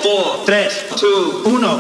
4, 3, 2, 1.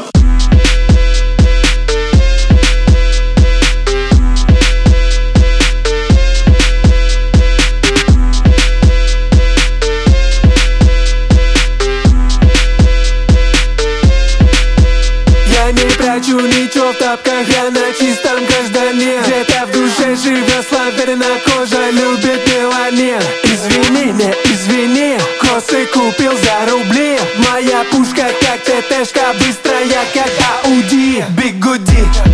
Я не прячу ничего в тапках, я на чистом гражданин. Где-то в душе живет славяна, кожа любит меланин. Извини, не извини, косы купил за рубли. Моя пушка как ТТшка, быстрая как Ауди. Бигуди,